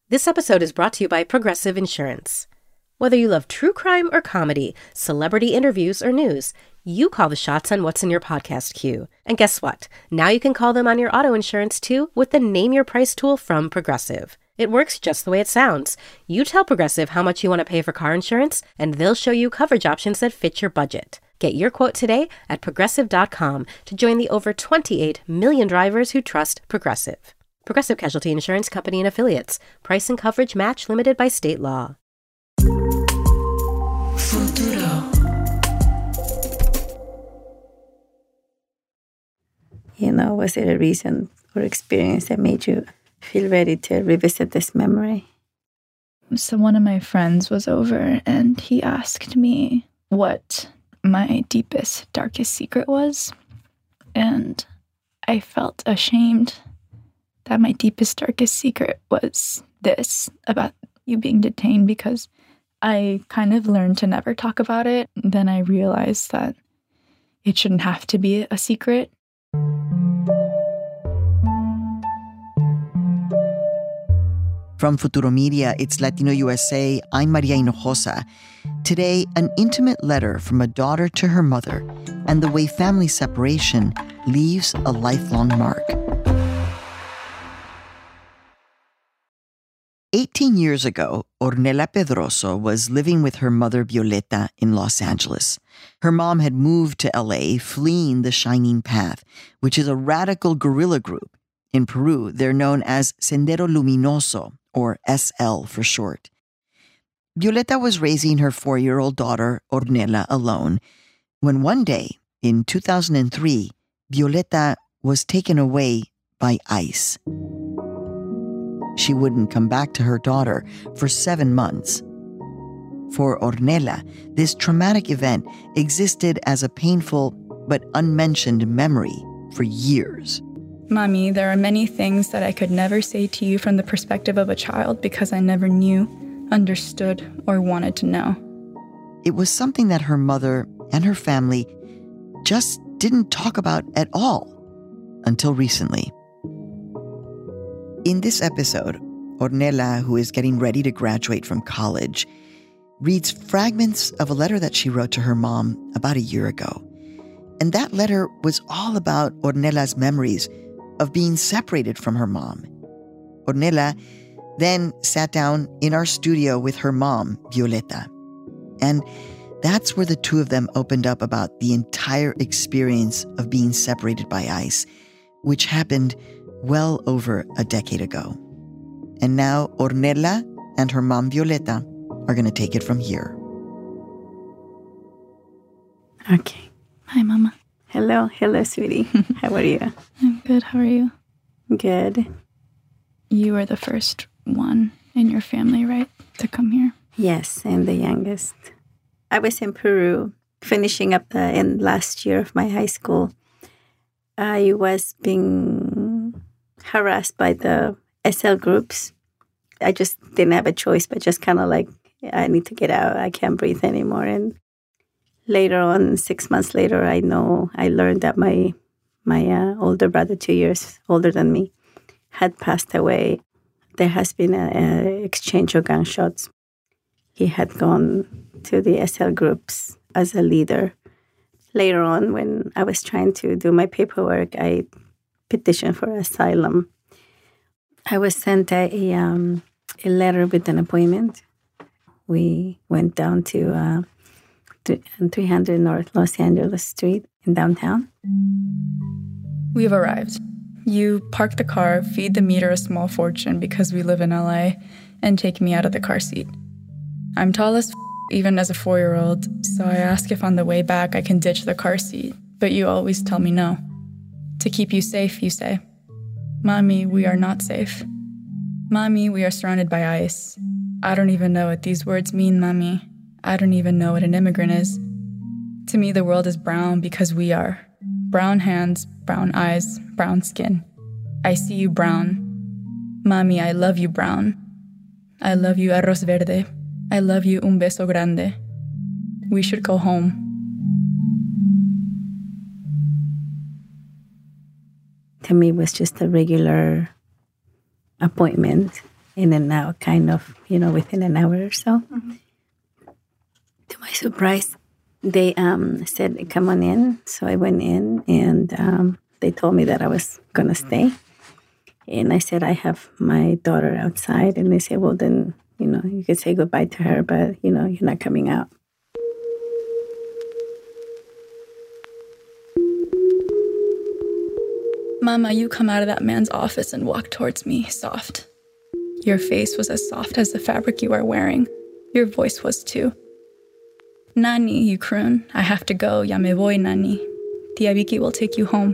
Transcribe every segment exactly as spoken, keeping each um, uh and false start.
This episode is brought to you by Progressive Insurance. Whether you love true crime or comedy, celebrity interviews or news, you call the shots on what's in your podcast queue. And guess what? Now you can call them on your auto insurance too with the Name Your Price tool from Progressive. It works just the way it sounds. You tell Progressive how much you want to pay for car insurance, and they'll show you coverage options that fit your budget. Get your quote today at progressive dot com to join the over twenty-eight million drivers who trust Progressive. Progressive Casualty Insurance Company and Affiliates. Price and coverage match limited by state law. Futuro. You know, was it a reason or experience that made you feel ready to revisit this memory? So one of my friends was over and he asked me what my deepest, darkest secret was. And I felt ashamed that my deepest, darkest secret was this about you being detained, because I kind of learned to never talk about it. Then I realized that it shouldn't have to be a secret. From Futuro Media, it's Latino U S A. I'm Maria Hinojosa. Today, an intimate letter from a daughter to her mother and the way family separation leaves a lifelong mark. Eighteen years ago, Ornella Pedroso was living with her mother Violeta in Los Angeles. Her mom had moved to L A, fleeing the Shining Path, which is a radical guerrilla group. In Peru, they're known as Sendero Luminoso, or S L for short. Violeta was raising her four-year-old daughter, Ornella, alone, when one day, in two thousand three, Violeta was taken away by ICE. She wouldn't come back to her daughter for seven months. For Ornella, this traumatic event existed as a painful but unmentioned memory for years. Mommy, there are many things that I could never say to you from the perspective of a child because I never knew, understood, or wanted to know. It was something that her mother and her family just didn't talk about at all until recently. In this episode, Ornella, who is getting ready to graduate from college, reads fragments of a letter that she wrote to her mom about a year ago. And that letter was all about Ornella's memories of being separated from her mom. Ornella then sat down in our studio with her mom, Violeta. And that's where the two of them opened up about the entire experience of being separated by ICE, which happened well over a decade ago. And now Ornella and her mom, Violeta, are going to take it from here. Okay. Hi, Mama. Hello. Hello, sweetie. How are you? I'm good. How are you? Good. You were the first one in your family, right, to come here? Yes, and the youngest. I was in Peru, finishing up the in last year of my high school. I was being harassed by the S L groups. I just didn't have a choice, but just kind of like, I need to get out. I can't breathe anymore. And later on, six months later, I know, I learned that my my uh, older brother, two years older than me, had passed away. There has been an exchange of gunshots. He had gone to the S L groups as a leader. Later on, when I was trying to do my paperwork, I petitioned for asylum. I was sent a, a, um, a letter with an appointment. We went down to uh, three hundred North Los Angeles Street in downtown. We've arrived. You park the car, feed the meter a small fortune because we live in L A, and take me out of the car seat. I'm tall as f- even as a four-year-old, so I ask if on the way back I can ditch the car seat, but you always tell me no. To keep you safe, you say. Mommy, we are not safe. Mommy, we are surrounded by ICE. I don't even know what these words mean, Mommy. I don't even know what an immigrant is. To me, the world is brown because we are. Brown hands, brown eyes, brown skin. I see you brown. Mommy, I love you brown. I love you arroz verde. I love you un beso grande. We should go home. To me, it was just a regular appointment in and out, kind of, you know, within an hour or so. Mm-hmm. To my surprise, they um, said, come on in. So I went in, and um, they told me that I was going to stay. And I said, I have my daughter outside. And they said, well, then, you know, you could say goodbye to her, but, you know, you're not coming out. Mama, you come out of that man's office and walk towards me, soft. Your face was as soft as the fabric you are wearing. Your voice was too. Nani, you croon. I have to go. Ya me voy, Nani. Tia Vicky will take you home.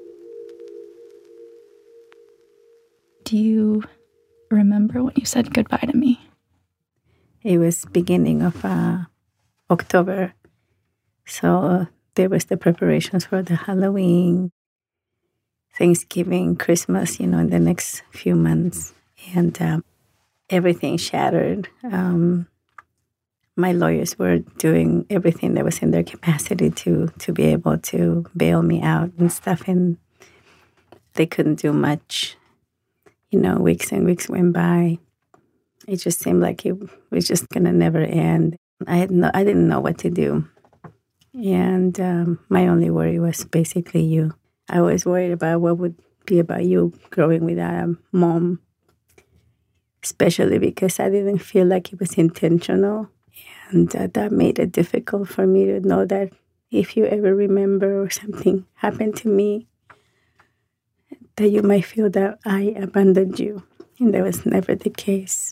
Do you remember when you said goodbye to me? It was beginning of uh, October. So uh, there was the preparations for the Halloween, Thanksgiving, Christmas, you know, in the next few months. And um, everything shattered. Um, my lawyers were doing everything that was in their capacity to, to be able to bail me out and stuff. And they couldn't do much. You know, weeks and weeks went by. It just seemed like it was just going to never end. I had no, I didn't know what to do. And um, my only worry was basically you. I was worried about what would be about you growing without a mom, especially because I didn't feel like it was intentional. And uh, that made it difficult for me to know that if you ever remember or something happened to me, that you might feel that I abandoned you. And that was never the case.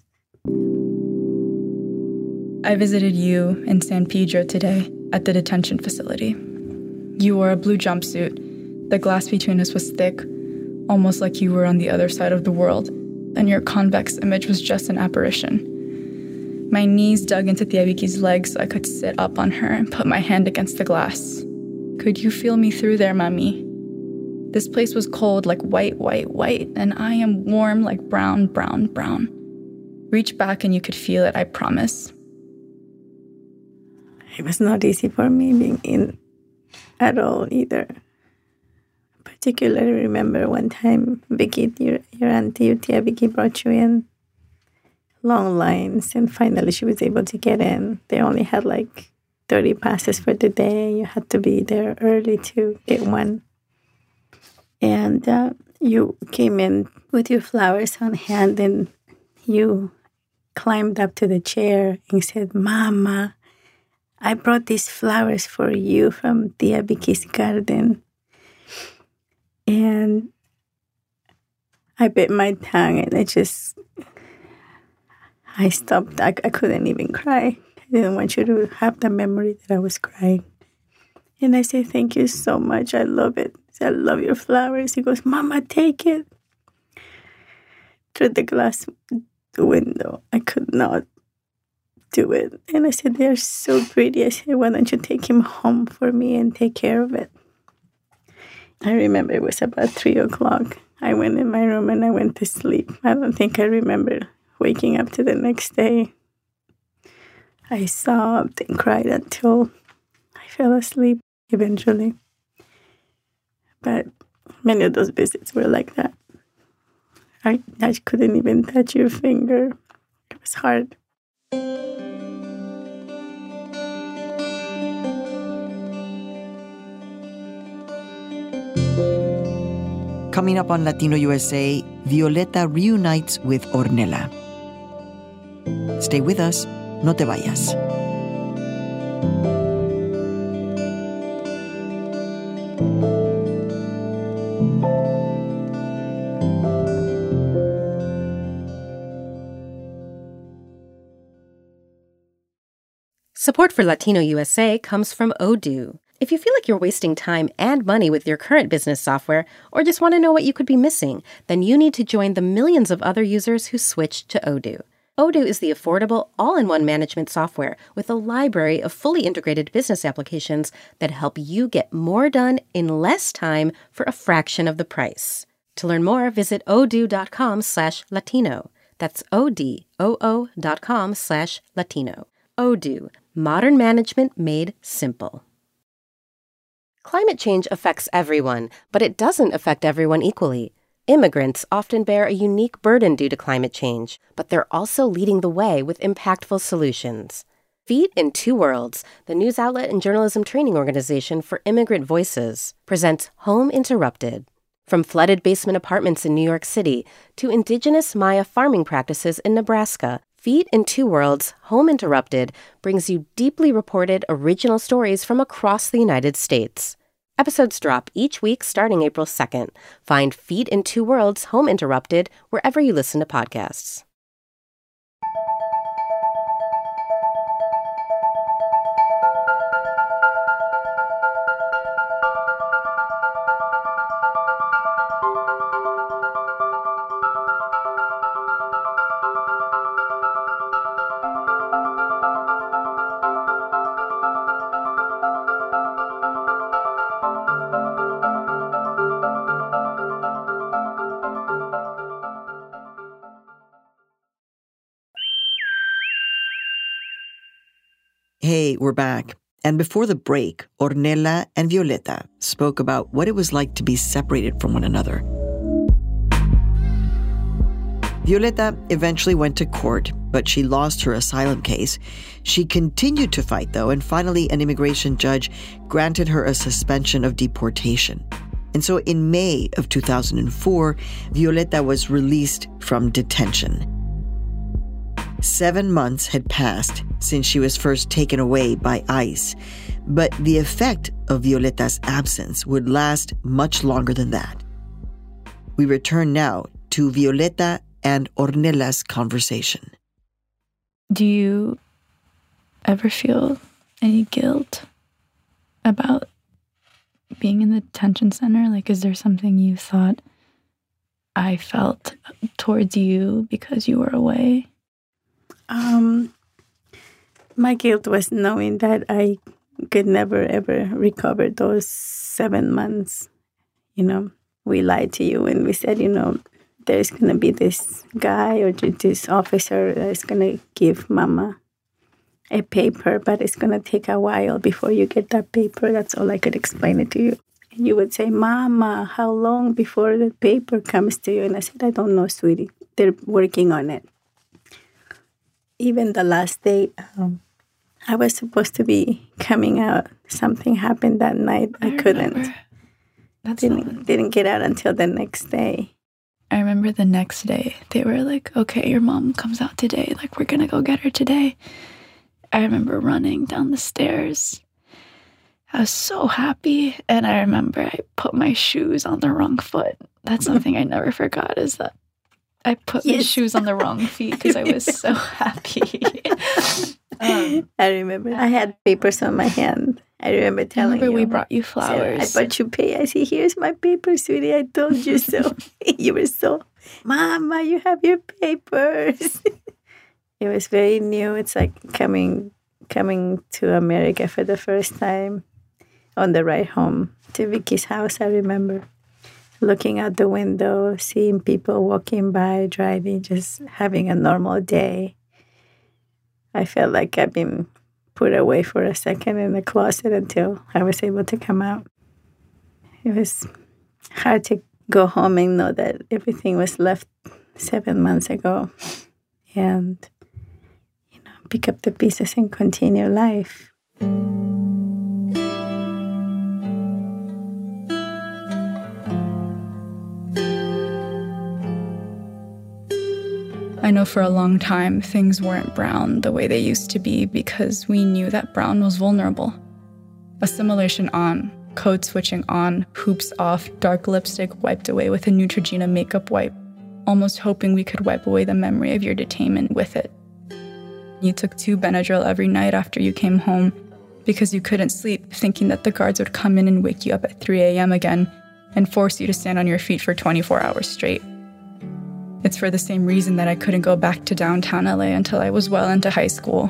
I visited you in San Pedro today at the detention facility. You wore a blue jumpsuit. The glass between us was thick, almost like you were on the other side of the world, and your convex image was just an apparition. My knees dug into Tia Vicky's legs so I could sit up on her and put my hand against the glass. Could you feel me through there, Mami? This place was cold like white, white, white, and I am warm like brown, brown, brown. Reach back and you could feel it, I promise. It was not easy for me being in at all either. Particularly remember one time, Vicky, your, your auntie, your Tia Vicky brought you in. Long lines, and finally she was able to get in. They only had like thirty passes for the day. You had to be there early to get one. And uh, you came in with your flowers on hand, and you climbed up to the chair and said, Mama, I brought these flowers for you from Tia Vicky's garden. And I bit my tongue, and I just, I stopped. I, I couldn't even cry. I didn't want you to have the memory that I was crying. And I said, thank you so much. I love it. I love your flowers. He goes, Mama, take it. Through the glass window, I could not do it. And I said, they're so pretty. I said, why don't you take him home for me and take care of it? I remember it was about three o'clock. I went in my room and I went to sleep. I don't think I remember waking up to the next day. I sobbed and cried until I fell asleep eventually. But many of those visits were like that. I, I couldn't even touch your finger. It was hard. Coming up on Latino U S A, Violeta reunites with Ornella. Stay with us. No te vayas. Support for Latino U S A comes from Odoo. If you feel like you're wasting time and money with your current business software, or just want to know what you could be missing, then you need to join the millions of other users who switched to Odoo. Odoo is the affordable, all-in-one management software with a library of fully integrated business applications that help you get more done in less time for a fraction of the price. To learn more, visit odoo.com slash Latino. That's O-D-O-O dot com slash Latino. Odoo, modern management made simple. Climate change affects everyone, but it doesn't affect everyone equally. Immigrants often bear a unique burden due to climate change, but they're also leading the way with impactful solutions. Feet in Two Worlds, the news outlet and journalism training organization for immigrant voices, presents Home Interrupted. From flooded basement apartments in New York City to indigenous Maya farming practices in Nebraska, Feet in Two Worlds, Home Interrupted brings you deeply reported original stories from across the United States. Episodes drop each week starting April second. Find Feet in Two Worlds, Home Interrupted wherever you listen to podcasts. Hey, we're back. And before the break, Ornella and Violeta spoke about what it was like to be separated from one another. Violeta eventually went to court, but she lost her asylum case. She continued to fight, though, and finally an immigration judge granted her a suspension of deportation. And so in May of two thousand four, Violeta was released from detention. Seven months had passed since she was first taken away by ICE, but the effect of Violeta's absence would last much longer than that. We return now to Violeta and Ornella's conversation. Do you ever feel any guilt about being in the detention center? Like, is there something you thought I felt towards you because you were away? Um, my guilt was knowing that I could never, ever recover those seven months. You know, we lied to you and we said, you know, there's going to be this guy or this officer that's going to give Mama a paper, but it's going to take a while before you get that paper. That's all I could explain it to you. And you would say, Mama, how long before the paper comes to you? And I said, I don't know, sweetie. They're working on it. Even the last day, um, I was supposed to be coming out. Something happened that night. I, I couldn't. That's didn't, didn't get out until the next day. I remember the next day, they were like, okay, your mom comes out today. Like, we're going to go get her today. I remember running down the stairs. I was so happy. And I remember I put my shoes on the wrong foot. That's something I never forgot, is that I put yes. my shoes on the wrong feet because I was so happy. um, I remember I had papers on my hand. I remember telling I remember you. we brought you flowers. So I bought you pay. I said, here's my paper, sweetie. I told you so. You were so, Mama, you have your papers. It was very new. It's like coming coming to America for the first time on the ride home to Vicky's house, I remember. Looking out the window, seeing people walking by, driving, just having a normal day. I felt like I've been put away for a second in the closet until I was able to come out. It was hard to go home and know that everything was left seven months ago. And, you know, pick up the pieces and continue life. I know for a long time things weren't brown the way they used to be because we knew that brown was vulnerable. Assimilation on, code switching on, hoops off, dark lipstick wiped away with a Neutrogena makeup wipe, almost hoping we could wipe away the memory of your detainment with it. You took two Benadryl every night after you came home because you couldn't sleep, thinking that the guards would come in and wake you up at three a.m. again and force you to stand on your feet for twenty-four hours straight. It's for the same reason that I couldn't go back to downtown L A until I was well into high school.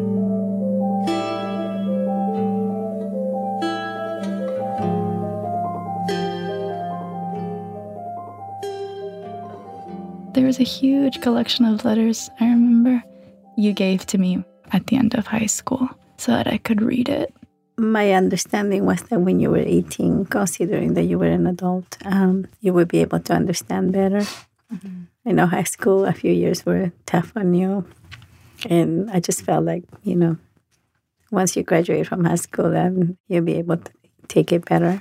There was a huge collection of letters, I remember, you gave to me at the end of high school so that I could read it my understanding was that when you were eighteen, considering that you were an adult, um, you would be able to understand better. Mm-hmm. I know high school, a few years were tough on you. And I just felt like, you know, once you graduate from high school, then you'll be able to take it better.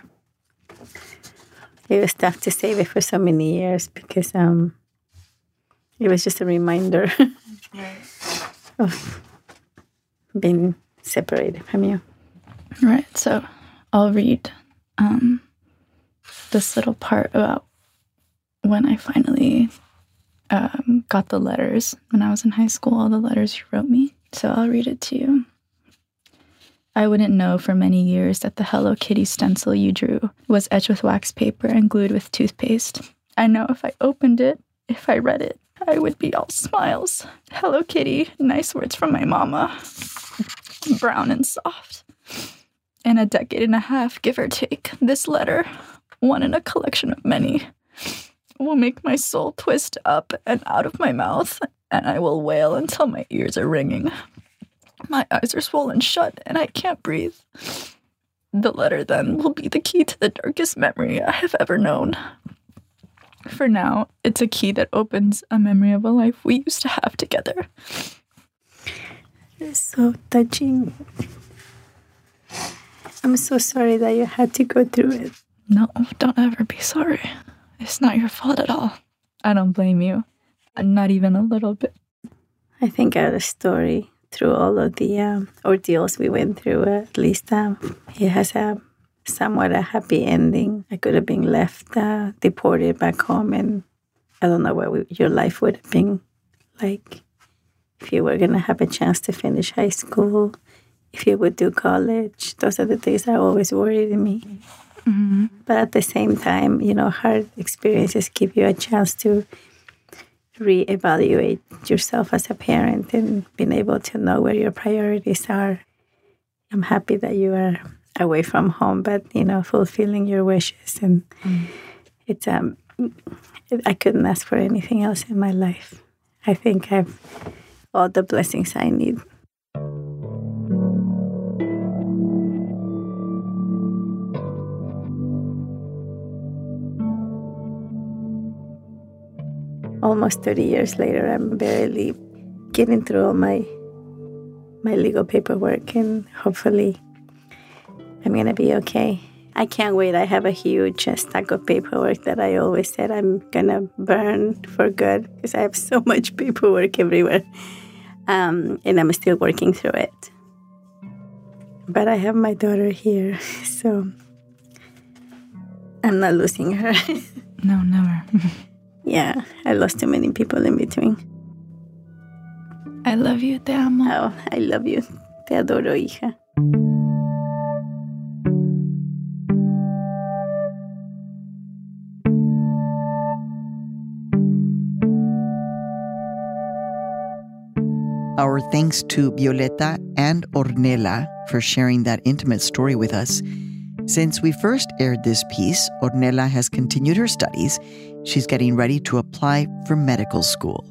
It was tough to save it for so many years because um, it was just a reminder right. of being separated from you. Right. So I'll read um, this little part about when I finally um, got the letters when I was in high school, all the letters you wrote me. So I'll read it to you. I wouldn't know for many years that the Hello Kitty stencil you drew was etched with wax paper and glued with toothpaste. I know if I opened it, if I read it, I would be all smiles. Hello Kitty, nice words from my mama. Brown and soft. In a decade and a half, give or take, this letter, one in a collection of many, will make my soul twist up and out of my mouth, and I will wail until my ears are ringing. My eyes are swollen shut, and I can't breathe. The letter, then, will be the key to the darkest memory I have ever known. For now, it's a key that opens a memory of a life we used to have together. It's so touching. I'm so sorry that you had to go through it. No, don't ever be sorry. It's not your fault at all. I don't blame you. Not even a little bit. I think our story, through all of the um, ordeals we went through, uh, at least um, it has a somewhat a happy ending. I could have been left, uh, deported back home, and I don't know what we, your life would have been like if you were going to have a chance to finish high school, if you would do college. Those are the things that always worried me. Mm-hmm. But at the same time, you know, hard experiences give you a chance to reevaluate yourself as a parent and being able to know where your priorities are. I'm happy that you are away from home, but, you know, fulfilling your wishes. And mm. it's um, I couldn't ask for anything else in my life. I think I've all the blessings I need. Almost thirty years later, I'm barely getting through all my my legal paperwork, and hopefully I'm going to be okay. I can't wait. I have a huge stack of paperwork that I always said I'm going to burn for good because I have so much paperwork everywhere. Um, and I'm still working through it. But I have my daughter here, so I'm not losing her. No, never. Yeah, I lost too many people in between. I love you, te amo. Oh, I love you. Te adoro, hija. Our thanks to Violeta and Ornella for sharing that intimate story with us. Since we first aired this piece, Ornella has continued her studies. She's getting ready to apply for medical school.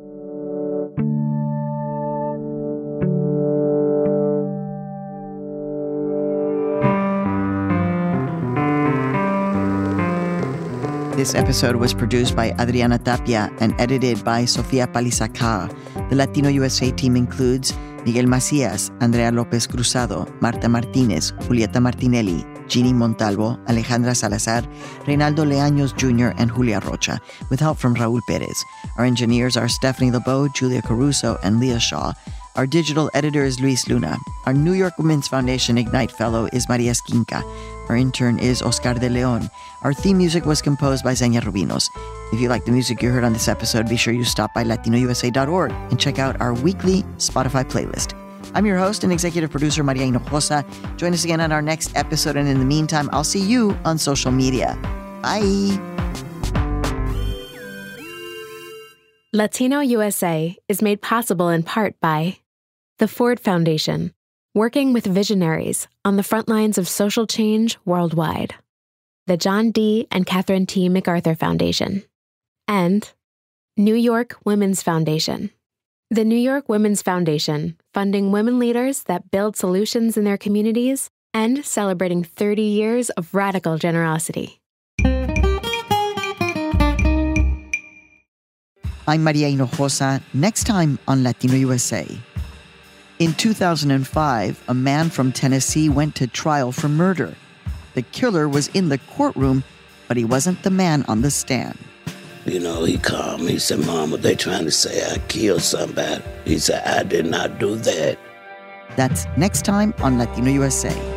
This episode was produced by Adriana Tapia and edited by Sofia Palizacar. The Latino U S A team includes Miguel Macías, Andrea López Cruzado, Marta Martínez, Julieta Martinelli, Jeannie Montalvo, Alejandra Salazar, Reynaldo Leaños Junior, and Julia Rocha, with help from Raúl Pérez. Our engineers are Stephanie Lebeau, Julia Caruso, and Leah Shaw. Our digital editor is Luis Luna. Our New York Women's Foundation Ignite Fellow is Maria Esquinca. Our intern is Oscar de Leon. Our theme music was composed by Xenia Rubinos. If you like the music you heard on this episode, be sure you stop by latino u s a dot org and check out our weekly Spotify playlist. I'm your host and executive producer, Maria Hinojosa. Join us again on our next episode, and in the meantime, I'll see you on social media. Bye! Latino U S A is made possible in part by the Ford Foundation, working with visionaries on the front lines of social change worldwide, the John D. and Catherine T. MacArthur Foundation, and New York Women's Foundation. The New York Women's Foundation, funding women leaders that build solutions in their communities and celebrating thirty years of radical generosity. I'm Maria Hinojosa. Next time on Latino U S A. In two thousand five, a man from Tennessee went to trial for murder. The killer was in the courtroom, but he wasn't the man on the stand. You know, he called me. He said, Mama, they trying to say I killed somebody. He said, I did not do that. That's next time on Latino U S A.